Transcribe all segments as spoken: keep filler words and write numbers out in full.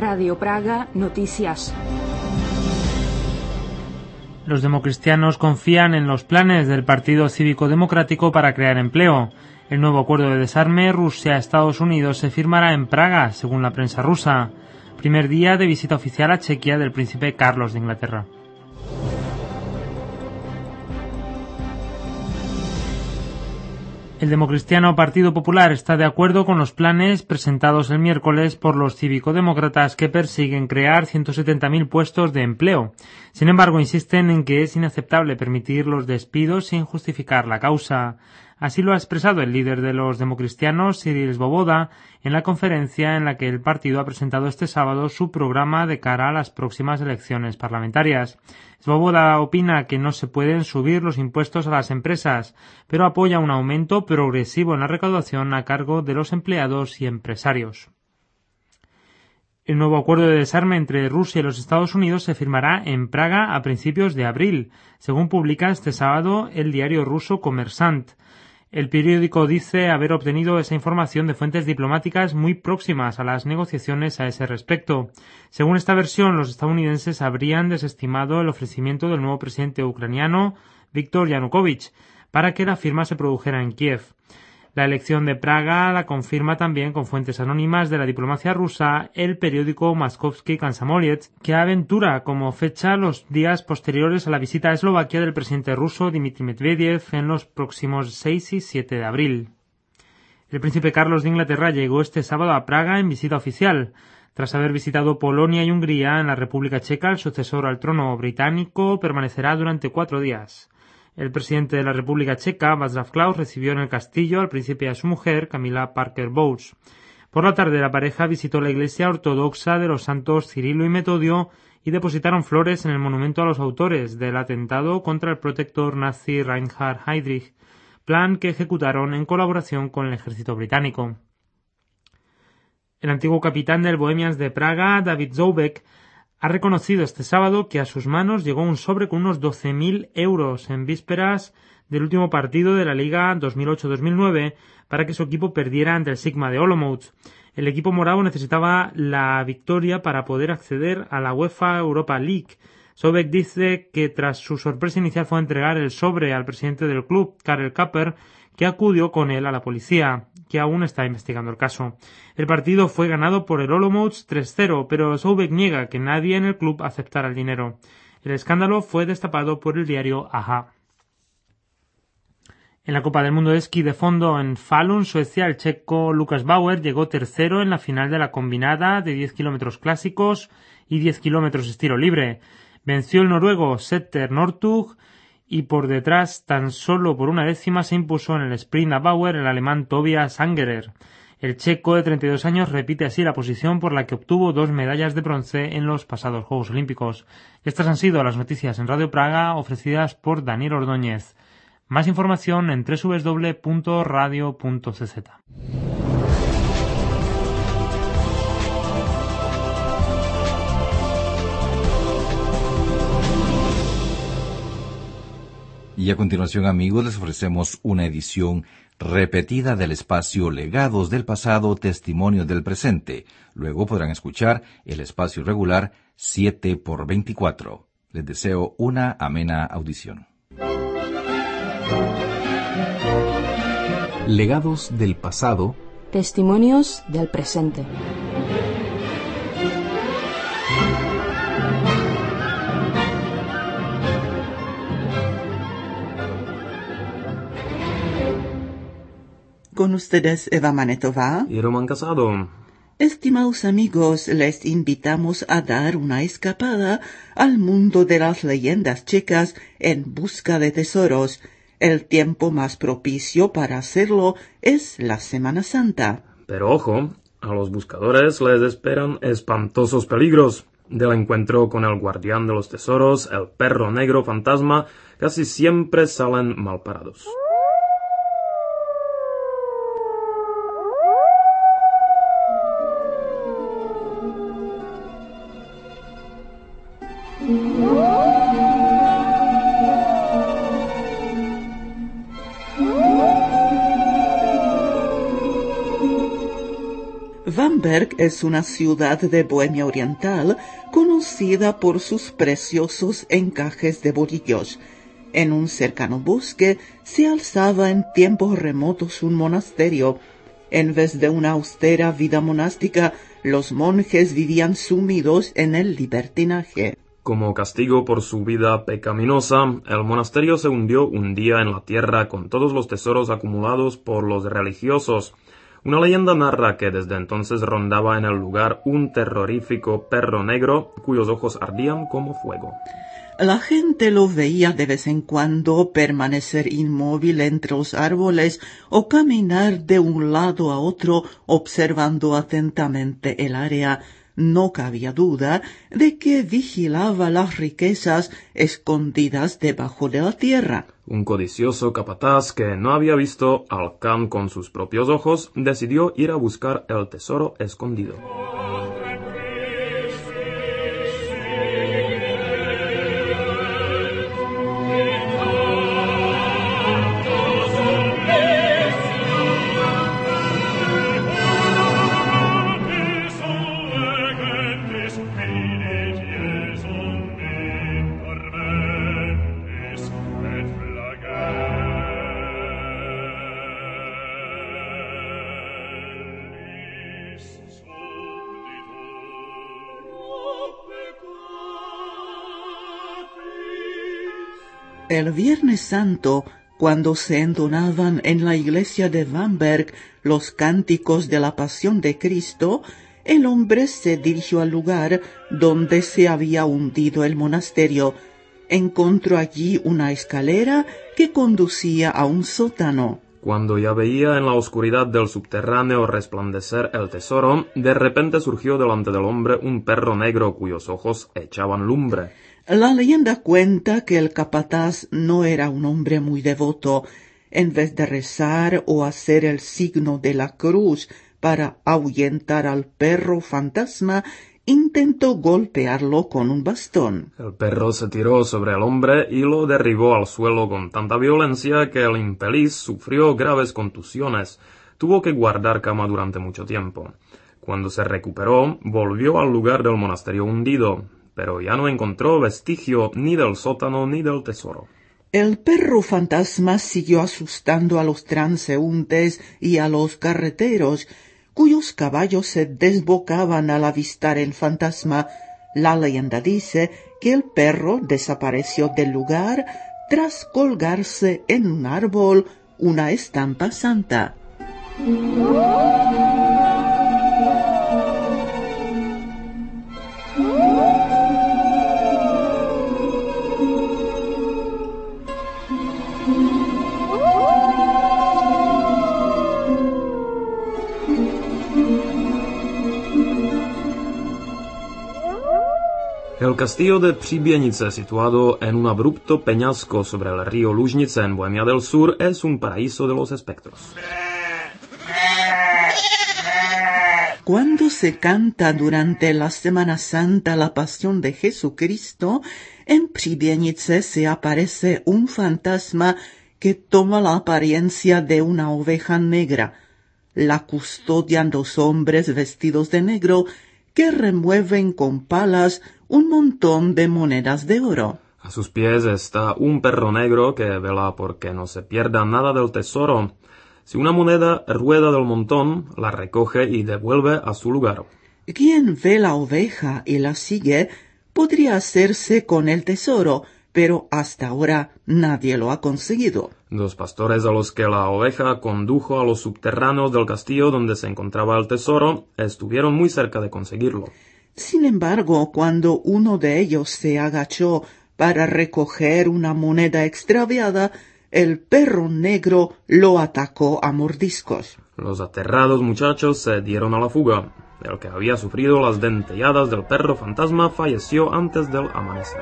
Radio Praga Noticias. Los democristianos confían en los planes del Partido Cívico Democrático para crear empleo. El nuevo acuerdo de desarme Rusia-Estados Unidos se firmará en Praga, según la prensa rusa. Primer día de visita oficial a Chequia del príncipe Carlos de Inglaterra. El democristiano Partido Popular está de acuerdo con los planes presentados el miércoles por los cívico-demócratas que persiguen crear ciento setenta mil puestos de empleo. Sin embargo, insisten en que es inaceptable permitir los despidos sin justificar la causa. Así lo ha expresado el líder de los democristianos, Cyril Svoboda, en la conferencia en la que el partido ha presentado este sábado su programa de cara a las próximas elecciones parlamentarias. Svoboda opina que no se pueden subir los impuestos a las empresas, pero apoya un aumento progresivo en la recaudación a cargo de los empleados y empresarios. El nuevo acuerdo de desarme entre Rusia y los Estados Unidos se firmará en Praga a principios de abril, según publica este sábado el diario ruso Kommersant. El periódico dice haber obtenido esa información de fuentes diplomáticas muy próximas a las negociaciones a ese respecto. Según esta versión, los estadounidenses habrían desestimado el ofrecimiento del nuevo presidente ucraniano, Viktor Yanukovych, para que la firma se produjera en Kiev. La elección de Praga la confirma también con fuentes anónimas de la diplomacia rusa el periódico Moskovsky Komsomolets, que aventura como fecha los días posteriores a la visita a Eslovaquia del presidente ruso Dmitry Medvedev en los próximos seis y siete de abril. El príncipe Carlos de Inglaterra llegó este sábado a Praga en visita oficial. Tras haber visitado Polonia y Hungría en la República Checa, el sucesor al trono británico permanecerá durante cuatro días. El presidente de la República Checa, Václav Klaus, recibió en el castillo al príncipe y a su mujer, Camila Parker Bowles. Por la tarde, la pareja visitó la iglesia ortodoxa de los santos Cirilo y Metodio y depositaron flores en el monumento a los autores del atentado contra el protector nazi Reinhard Heydrich, plan que ejecutaron en colaboración con el ejército británico. El antiguo capitán del Bohemians de Praga, David Zoubek, ha reconocido este sábado que a sus manos llegó un sobre con unos doce mil euros en vísperas del último partido de la Liga dos mil ocho dos mil nueve para que su equipo perdiera ante el Sigma de Olomouc. El equipo moravo necesitaba la victoria para poder acceder a la UEFA Europa League. Zoubek dice que tras su sorpresa inicial fue entregar el sobre al presidente del club, Karel Kapper, que acudió con él a la policía, que aún está investigando el caso. El partido fue ganado por el Olomouc tres cero, pero Zoubek niega que nadie en el club aceptara el dinero. El escándalo fue destapado por el diario Aja. En la Copa del Mundo de Esquí de Fondo en Falun, Suecia, el checo Lukas Bauer llegó tercero en la final de la combinada de diez kilómetros clásicos y diez kilómetros estilo libre. Venció el noruego Setter Northug y por detrás, tan solo por una décima, se impuso en el sprint a Bauer el alemán Tobias Angerer. El checo de treinta y dos años repite así la posición por la que obtuvo dos medallas de bronce en los pasados Juegos Olímpicos. Estas han sido las noticias en Radio Praga ofrecidas por Daniel Ordóñez. Más información en doble u doble u doble u punto radio punto c z. Y a continuación, amigos, les ofrecemos una edición repetida del espacio Legados del Pasado, Testimonios del Presente. Luego podrán escuchar el espacio regular siete por veinticuatro. Les deseo una amena audición. Legados del Pasado, Testimonios del Presente. Con ustedes Eva Manetová y Román Casado. Estimados amigos, les invitamos a dar una escapada al mundo de las leyendas checas en busca de tesoros. El tiempo más propicio para hacerlo es la Semana Santa. Pero ojo, a los buscadores les esperan espantosos peligros. Del encuentro con el guardián de los tesoros, el perro negro fantasma, casi siempre salen malparados. Bamberg es una ciudad de Bohemia Oriental conocida por sus preciosos encajes de bolillos. En un cercano bosque se alzaba en tiempos remotos un monasterio. En vez de una austera vida monástica, los monjes vivían sumidos en el libertinaje. Como castigo por su vida pecaminosa, el monasterio se hundió un día en la tierra con todos los tesoros acumulados por los religiosos. Una leyenda narra que desde entonces rondaba en el lugar un terrorífico perro negro cuyos ojos ardían como fuego. La gente lo veía de vez en cuando permanecer inmóvil entre los árboles o caminar de un lado a otro observando atentamente el área. No cabía duda de que vigilaba las riquezas escondidas debajo de la tierra. Un codicioso capataz que no había visto al Khan con sus propios ojos decidió ir a buscar el tesoro escondido. El Viernes Santo, cuando se entonaban en la iglesia de Bamberg los cánticos de la Pasión de Cristo, el hombre se dirigió al lugar donde se había hundido el monasterio. Encontró allí una escalera que conducía a un sótano. Cuando ya veía en la oscuridad del subterráneo resplandecer el tesoro, de repente surgió delante del hombre un perro negro cuyos ojos echaban lumbre. La leyenda cuenta que el capataz no era un hombre muy devoto. En vez de rezar o hacer el signo de la cruz para ahuyentar al perro fantasma, intentó golpearlo con un bastón. El perro se tiró sobre el hombre y lo derribó al suelo con tanta violencia que el infeliz sufrió graves contusiones. Tuvo que guardar cama durante mucho tiempo. Cuando se recuperó, volvió al lugar del monasterio hundido, pero ya no encontró vestigio ni del sótano ni del tesoro. El perro fantasma siguió asustando a los transeúntes y a los carreteros, cuyos caballos se desbocaban al avistar el fantasma. La leyenda dice que el perro desapareció del lugar tras colgarse en un árbol una estampa santa. El castillo de Příběnice, situado en un abrupto peñasco sobre el río Lužnice en Bohemia del Sur, es un paraíso de los espectros. Cuando se canta durante la Semana Santa la Pasión de Jesucristo, en Příběnice se aparece un fantasma que toma la apariencia de una oveja negra. La custodian dos hombres vestidos de negro que remueven con palas un montón de monedas de oro. A sus pies está un perro negro que vela porque no se pierda nada del tesoro. Si una moneda rueda del montón, la recoge y devuelve a su lugar. Quien ve la oveja y la sigue podría hacerse con el tesoro, pero hasta ahora nadie lo ha conseguido. Los pastores a los que la oveja condujo a los subterráneos del castillo donde se encontraba el tesoro estuvieron muy cerca de conseguirlo. Sin embargo, cuando uno de ellos se agachó para recoger una moneda extraviada, el perro negro lo atacó a mordiscos. Los aterrados muchachos se dieron a la fuga. El que había sufrido las dentelladas del perro fantasma falleció antes del amanecer.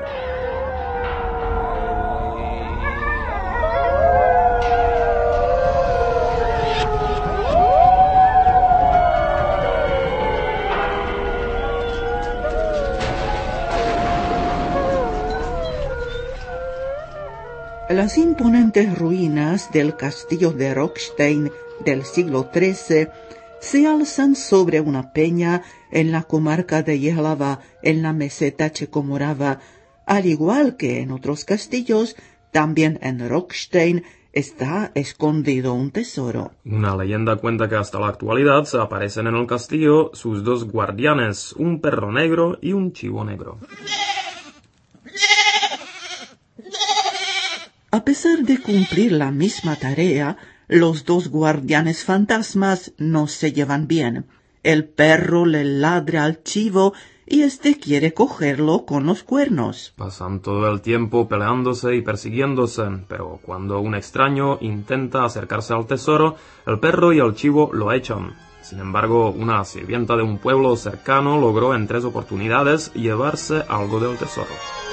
Las imponentes ruinas del castillo de Rockstein del siglo trece se alzan sobre una peña en la comarca de Jihlava, en la meseta checomorava. Al igual que en otros castillos, también en Rockstein está escondido un tesoro. Una leyenda cuenta que hasta la actualidad se aparecen en el castillo sus dos guardianes, un perro negro y un chivo negro. A pesar de cumplir la misma tarea, los dos guardianes fantasmas no se llevan bien. El perro le ladra al chivo y éste quiere cogerlo con los cuernos. Pasan todo el tiempo peleándose y persiguiéndose, pero cuando un extraño intenta acercarse al tesoro, el perro y el chivo lo echan. Sin embargo, una sirvienta de un pueblo cercano logró en tres oportunidades llevarse algo del tesoro.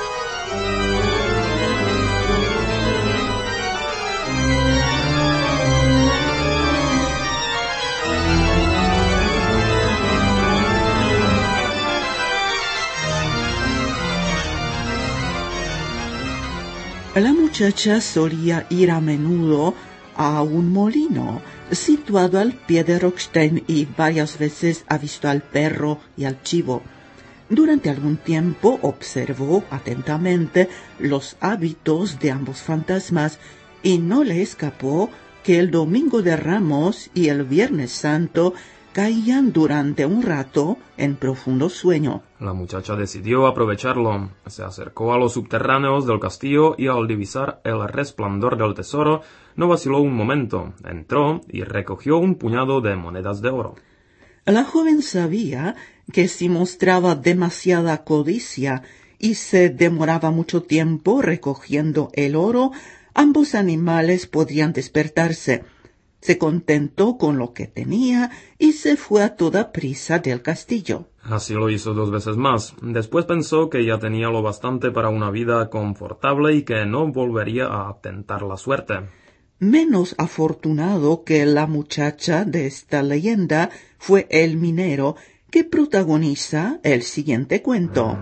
La muchacha solía ir a menudo a un molino situado al pie de Rockstein y varias veces ha visto al perro y al chivo. Durante algún tiempo observó atentamente los hábitos de ambos fantasmas y no le escapó que el Domingo de Ramos y el Viernes Santo caían durante un rato en profundo sueño. La muchacha decidió aprovecharlo. Se acercó a los subterráneos del castillo y al divisar el resplandor del tesoro, no vaciló un momento. Entró y recogió un puñado de monedas de oro. La joven sabía que si mostraba demasiada codicia y se demoraba mucho tiempo recogiendo el oro, ambos animales podrían despertarse. Se contentó con lo que tenía y se fue a toda prisa del castillo. Así lo hizo dos veces más. Después pensó que ya tenía lo bastante para una vida confortable y que no volvería a tentar la suerte. Menos afortunado que la muchacha de esta leyenda fue el minero que protagoniza el siguiente cuento.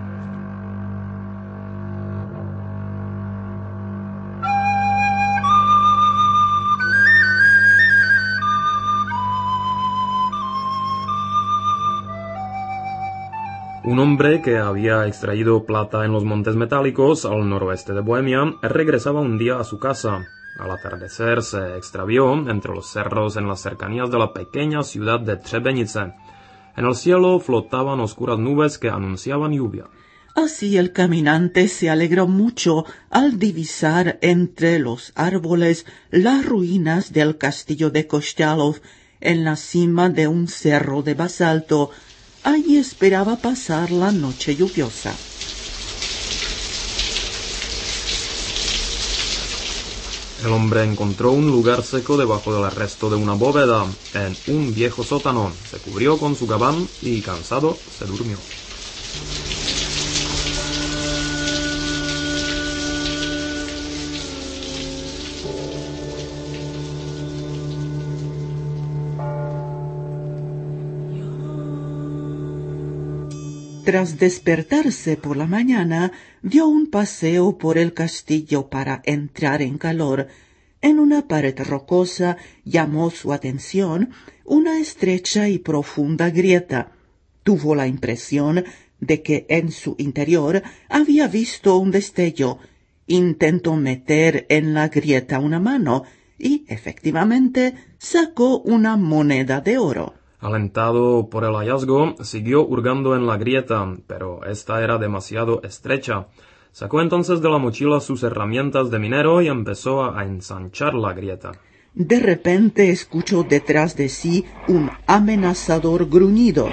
Un hombre que había extraído plata en los montes metálicos al noroeste de Bohemia regresaba un día a su casa. Al atardecer se extravió entre los cerros en las cercanías de la pequeña ciudad de Třebenice. En el cielo flotaban oscuras nubes que anunciaban lluvia. Así el caminante se alegró mucho al divisar entre los árboles las ruinas del castillo de Kościalov en la cima de un cerro de basalto. Allí esperaba pasar la noche lluviosa. El hombre encontró un lugar seco debajo del arresto de una bóveda, en un viejo sótano. Se cubrió con su gabán y, cansado, se durmió. Tras despertarse por la mañana, dio un paseo por el castillo para entrar en calor. En una pared rocosa llamó su atención una estrecha y profunda grieta. Tuvo la impresión de que en su interior había visto un destello. Intentó meter en la grieta una mano y, efectivamente, sacó una moneda de oro. Alentado por el hallazgo, siguió hurgando en la grieta, pero esta era demasiado estrecha. Sacó entonces de la mochila sus herramientas de minero y empezó a ensanchar la grieta. De repente escuchó detrás de sí un amenazador gruñido.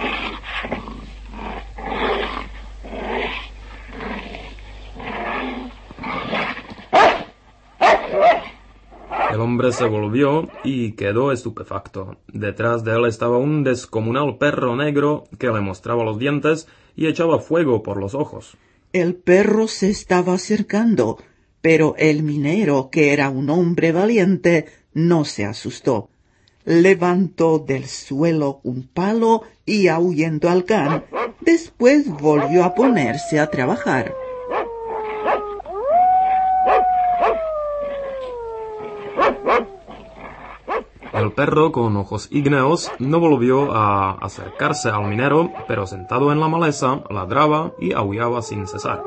El hombre se volvió y quedó estupefacto. Detrás de él estaba un descomunal perro negro que le mostraba los dientes y echaba fuego por los ojos. El perro se estaba acercando, pero el minero, que era un hombre valiente, no se asustó. Levantó del suelo un palo y ahuyentó al can. Después volvió a ponerse a trabajar. El perro con ojos ígneos no volvió a acercarse al minero, pero sentado en la maleza, ladraba y aullaba sin cesar.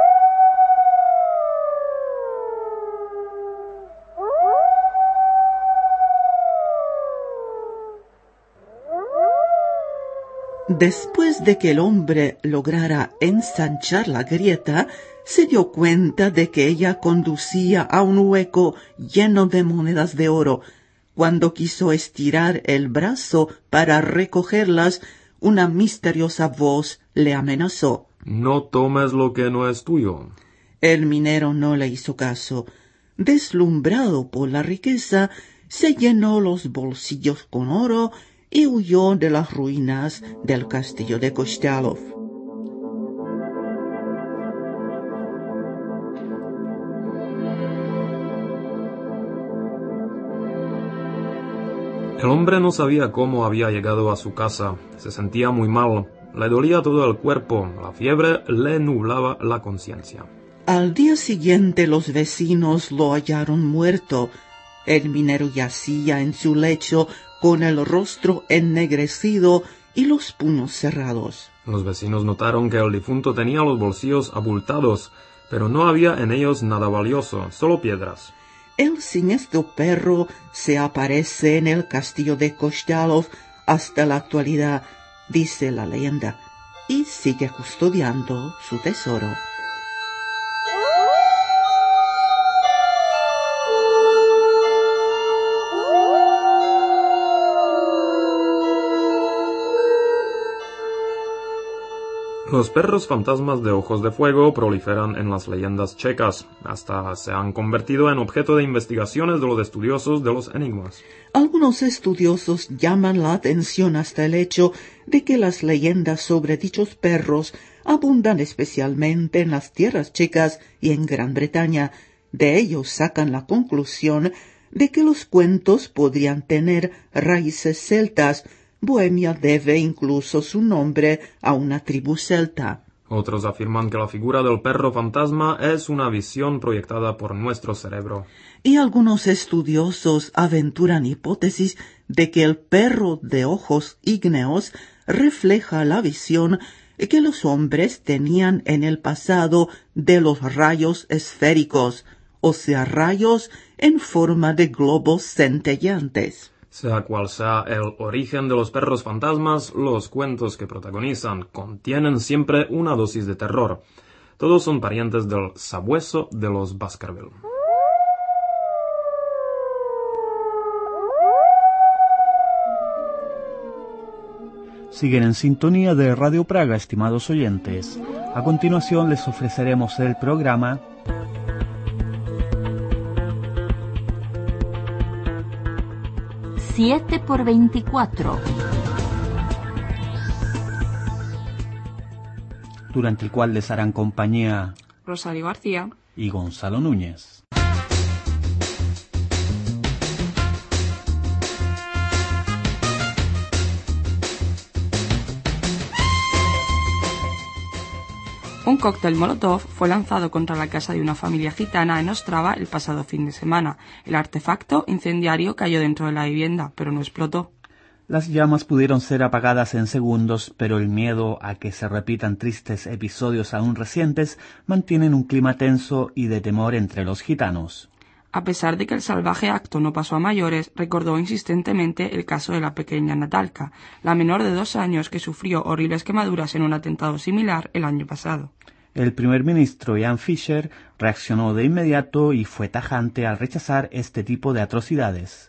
Después de que el hombre lograra ensanchar la grieta, se dio cuenta de que ella conducía a un hueco lleno de monedas de oro. Cuando quiso estirar el brazo para recogerlas, una misteriosa voz le amenazó. No tomes lo que no es tuyo. El minero no le hizo caso. Deslumbrado por la riqueza, se llenó los bolsillos con oro y huyó de las ruinas del castillo de Kostialov. El hombre no sabía cómo había llegado a su casa. Se sentía muy mal. Le dolía todo el cuerpo. La fiebre le nublaba la conciencia. Al día siguiente los vecinos lo hallaron muerto. El minero yacía en su lecho con el rostro ennegrecido y los puños cerrados. Los vecinos notaron que el difunto tenía los bolsillos abultados, pero no había en ellos nada valioso, solo piedras. El siniestro perro se aparece en el castillo de Kostialov hasta la actualidad, dice la leyenda, y sigue custodiando su tesoro. Los perros fantasmas de ojos de fuego proliferan en las leyendas checas, hasta se han convertido en objeto de investigaciones de los estudiosos de los enigmas. Algunos estudiosos llaman la atención hasta el hecho de que las leyendas sobre dichos perros abundan especialmente en las tierras checas y en Gran Bretaña. De ellos sacan la conclusión de que los cuentos podrían tener raíces celtas. Bohemia debe incluso su nombre a una tribu celta. Otros afirman que la figura del perro fantasma es una visión proyectada por nuestro cerebro. Y algunos estudiosos aventuran hipótesis de que el perro de ojos ígneos refleja la visión que los hombres tenían en el pasado de los rayos esféricos, o sea, rayos en forma de globos centelleantes. Sea cual sea el origen de los perros fantasmas, los cuentos que protagonizan contienen siempre una dosis de terror. Todos son parientes del sabueso de los Baskerville. Siguen en sintonía de Radio Praga, estimados oyentes. A continuación les ofreceremos el programa siete por veinticuatro, durante el cual les harán compañía Rosario García y Gonzalo Núñez. Un cóctel molotov fue lanzado contra la casa de una familia gitana en Ostrava el pasado fin de semana. El artefacto incendiario cayó dentro de la vivienda, pero no explotó. Las llamas pudieron ser apagadas en segundos, pero el miedo a que se repitan tristes episodios aún recientes mantienen un clima tenso y de temor entre los gitanos. A pesar de que el salvaje acto no pasó a mayores, recordó insistentemente el caso de la pequeña Natalka, la menor de dos años que sufrió horribles quemaduras en un atentado similar el año pasado. El primer ministro Jan Fischer reaccionó de inmediato y fue tajante al rechazar este tipo de atrocidades.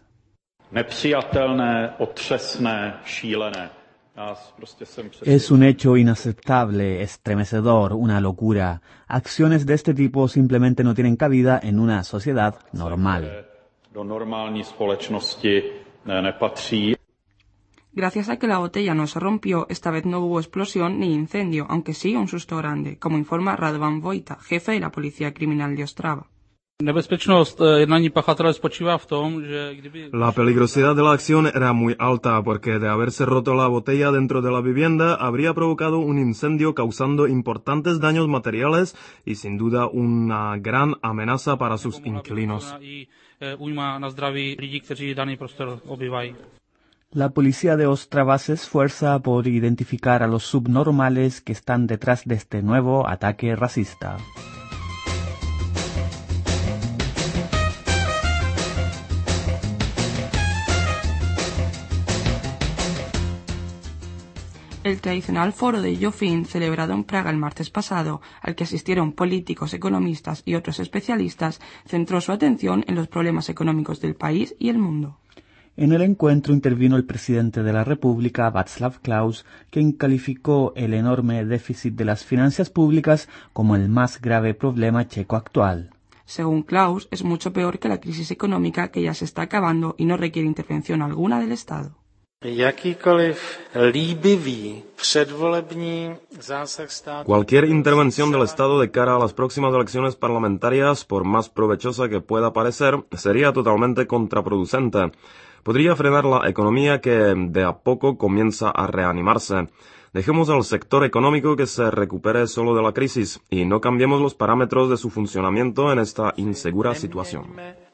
Es un hecho inaceptable, estremecedor, una locura. Acciones de este tipo simplemente no tienen cabida en una sociedad normal. Gracias a que la botella no se rompió, esta vez no hubo explosión ni incendio, aunque sí un susto grande, como informa Radovan Vojta, jefe de la Policía Criminal de Ostrava. La peligrosidad de la acción era muy alta porque de haberse roto la botella dentro de la vivienda habría provocado un incendio causando importantes daños materiales y sin duda una gran amenaza para sus inquilinos. La policía de Ostrava se esfuerza por identificar a los subnormales que están detrás de este nuevo ataque racista. El tradicional foro de Jofin, celebrado en Praga el martes pasado, al que asistieron políticos, economistas y otros especialistas, centró su atención en los problemas económicos del país y el mundo. En el encuentro intervino el presidente de la República, Václav Klaus, quien calificó el enorme déficit de las finanzas públicas como el más grave problema checo actual. Según Klaus, es mucho peor que la crisis económica que ya se está acabando y no requiere intervención alguna del Estado. Cualquier intervención del Estado de cara a las próximas elecciones parlamentarias, por más provechosa que pueda parecer, sería totalmente contraproducente. Podría frenar la economía que de a poco comienza a reanimarse. Dejemos al sector económico que se recupere solo de la crisis y no cambiemos los parámetros de su funcionamiento en esta insegura situación.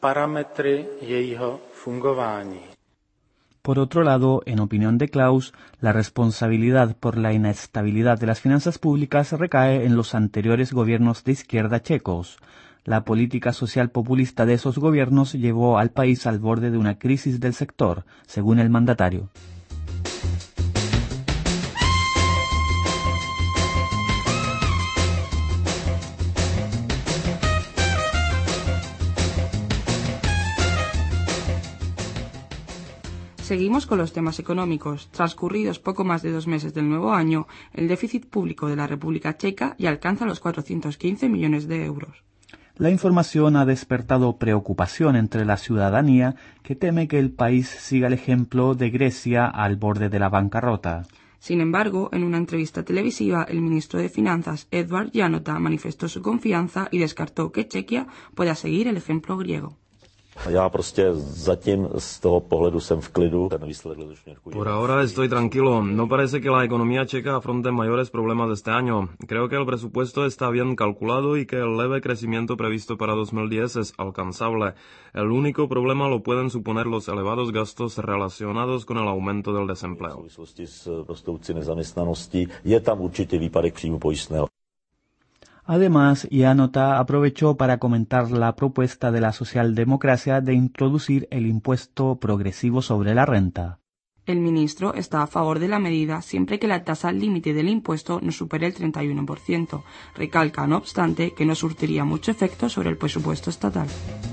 Por otro lado, en opinión de Klaus, la responsabilidad por la inestabilidad de las finanzas públicas recae en los anteriores gobiernos de izquierda checos. La política social populista de esos gobiernos llevó al país al borde de una crisis del sector, según el mandatario. Seguimos con los temas económicos. Transcurridos poco más de dos meses del nuevo año, el déficit público de la República Checa ya alcanza los cuatrocientos quince millones de euros. La información ha despertado preocupación entre la ciudadanía, que teme que el país siga el ejemplo de Grecia al borde de la bancarrota. Sin embargo, en una entrevista televisiva, el ministro de Finanzas, Edward Janota, manifestó su confianza y descartó que Chequia pueda seguir el ejemplo griego. Por ahora estoy tranquilo. No parece que la economía checa afronte mayores problemas este año. Creo que el presupuesto está bien calculado y que el leve crecimiento previsto para dos mil diez es alcanzable. El único problema lo pueden suponer los elevados gastos relacionados con el aumento del desempleo. Además, Janota aprovechó para comentar la propuesta de la socialdemocracia de introducir el impuesto progresivo sobre la renta. El ministro está a favor de la medida siempre que la tasa límite del impuesto no supere el treinta y uno por ciento. Recalca, no obstante, que no surtiría mucho efecto sobre el presupuesto estatal.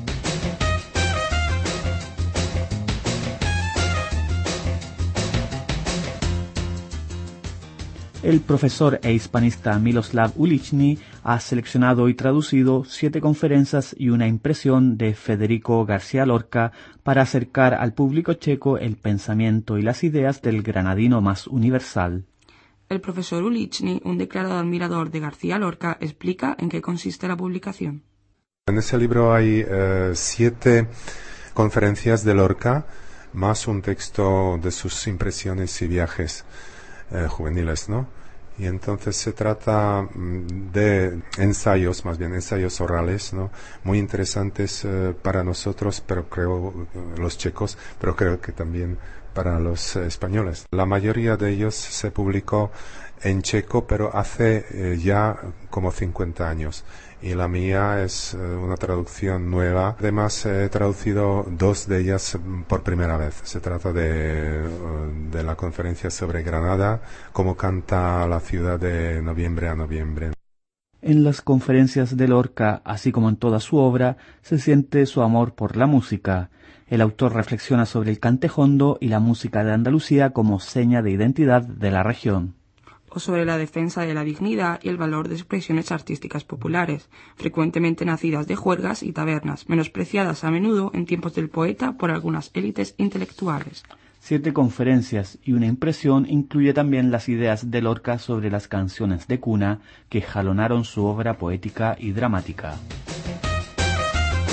El profesor e hispanista Miloslav Uličny ha seleccionado y traducido siete conferencias y una impresión de Federico García Lorca para acercar al público checo el pensamiento y las ideas del granadino más universal. El profesor Uličny, un declarado admirador de García Lorca, explica en qué consiste la publicación. En ese libro hay eh, siete conferencias de Lorca, más un texto de sus impresiones y viajes eh, juveniles, ¿no? Y entonces se trata de ensayos, más bien ensayos orales, ¿no? Muy interesantes eh, para nosotros, pero creo eh, los checos, pero creo que también para los eh, españoles. La mayoría de ellos se publicó en checo, pero hace eh, ya como cincuenta años. Y la mía es eh, una traducción nueva. Además, he traducido dos de ellas por primera vez. Se trata de, de la conferencia sobre Granada, cómo canta la ciudad de noviembre a noviembre. En las conferencias de Lorca, así como en toda su obra, se siente su amor por la música. El autor reflexiona sobre el cantejondo y la música de Andalucía como seña de identidad de la región. O sobre la defensa de la dignidad y el valor de expresiones artísticas populares, frecuentemente nacidas de juergas y tabernas, menospreciadas a menudo en tiempos del poeta por algunas élites intelectuales. Siete conferencias y una impresión incluye también las ideas de Lorca sobre las canciones de cuna que jalonaron su obra poética y dramática.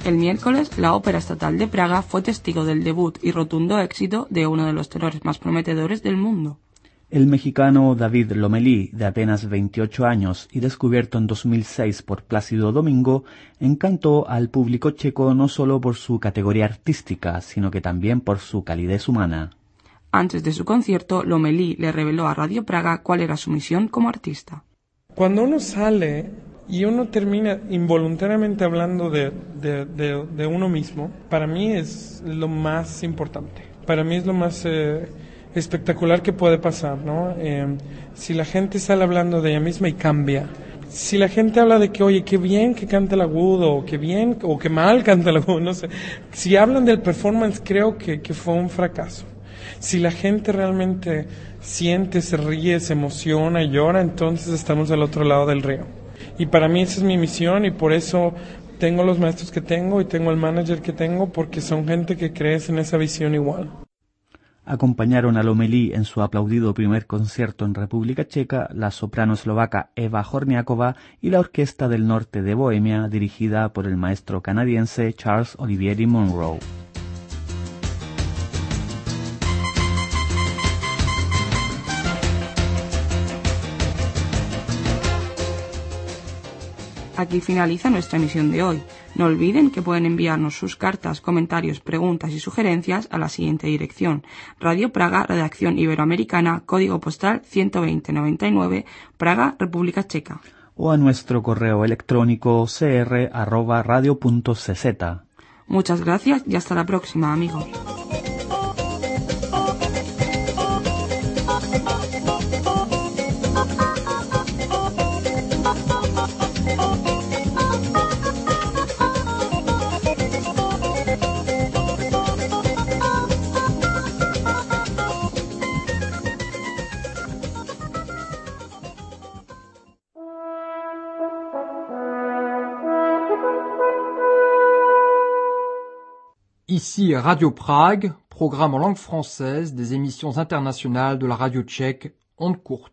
El miércoles, la Ópera Estatal de Praga fue testigo del debut y rotundo éxito de uno de los tenores más prometedores del mundo. El mexicano David Lomelí, de apenas veintiocho años y descubierto en dos mil seis por Plácido Domingo, encantó al público checo no solo por su categoría artística, sino que también por su calidez humana. Antes de su concierto, Lomelí le reveló a Radio Praga cuál era su misión como artista. Cuando uno sale y uno termina involuntariamente hablando de, de, de, de uno mismo, para mí es lo más importante. Para mí es lo más eh, espectacular que puede pasar, ¿no? Eh, si la gente sale hablando de ella misma y cambia. Si la gente habla de que, oye, qué bien que canta el agudo, o qué bien, o qué mal canta el agudo, no sé. Si hablan del performance, creo que, que fue un fracaso. Si la gente realmente siente, se ríe, se emociona y llora, entonces estamos al otro lado del río. Y para mí esa es mi misión y por eso tengo los maestros que tengo y tengo el manager que tengo, porque son gente que cree en esa visión igual. Acompañaron a Lomelí en su aplaudido primer concierto en República Checa la soprano eslovaca Eva Horniakova y la Orquesta del Norte de Bohemia, dirigida por el maestro canadiense Charles Olivieri Monroe. Aquí finaliza nuestra emisión de hoy. No olviden que pueden enviarnos sus cartas, comentarios, preguntas y sugerencias a la siguiente dirección: Radio Praga, Redacción Iberoamericana, Código Postal ciento veinte noventa y nueve, Praga, República Checa. O a nuestro correo electrónico c r arroba radio punto c z. Muchas gracias y hasta la próxima, amigos. Ici Radio Prague, programme en langue française des émissions internationales de la radio tchèque, ondes courtes.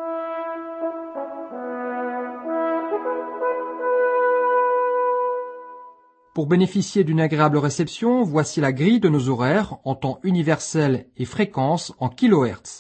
Pour bénéficier d'une agréable réception, voici la grille de nos horaires en temps universel et fréquence en kilohertz.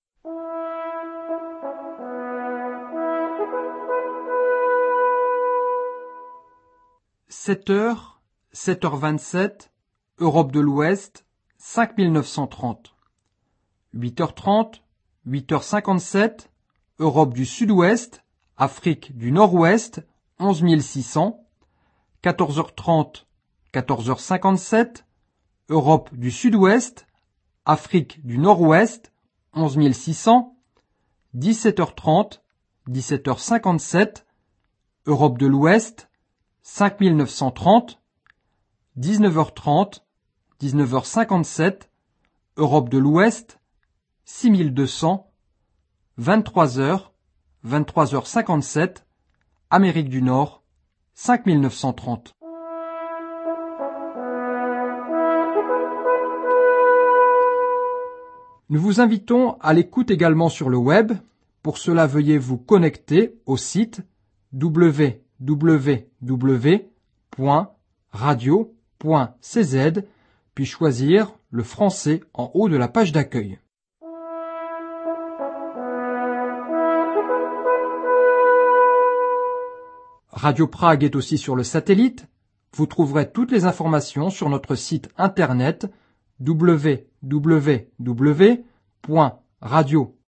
sept heures, sept heures vingt-sept, Europe de l'Ouest, cinq mille neuf cent trente. huit heures trente, huit heures cinquante-sept, Europe du Sud-Ouest, Afrique du Nord-Ouest, onze mille six cents. quatorze heures trente, quatorze heures cinquante-sept, Europe du Sud-Ouest, Afrique du Nord-Ouest, onze mille six cents. dix-sept heures trente, dix-sept heures cinquante-sept, Europe de l'Ouest, cinq mille neuf cent trente. dix-neuf heures trente, dix-neuf heures cinquante-sept, Europe de l'Ouest, six mille deux cents, vingt-trois heures, vingt-trois heures cinquante-sept, Amérique du Nord, cinq mille neuf cent trente. Nous vous invitons à l'écoute également sur le web. Pour cela, veuillez vous connecter au site w w w point radio point c z puis choisir le français en haut de la page d'accueil. Radio Prague est aussi sur le satellite. Vous trouverez toutes les informations sur notre site internet w w w point radio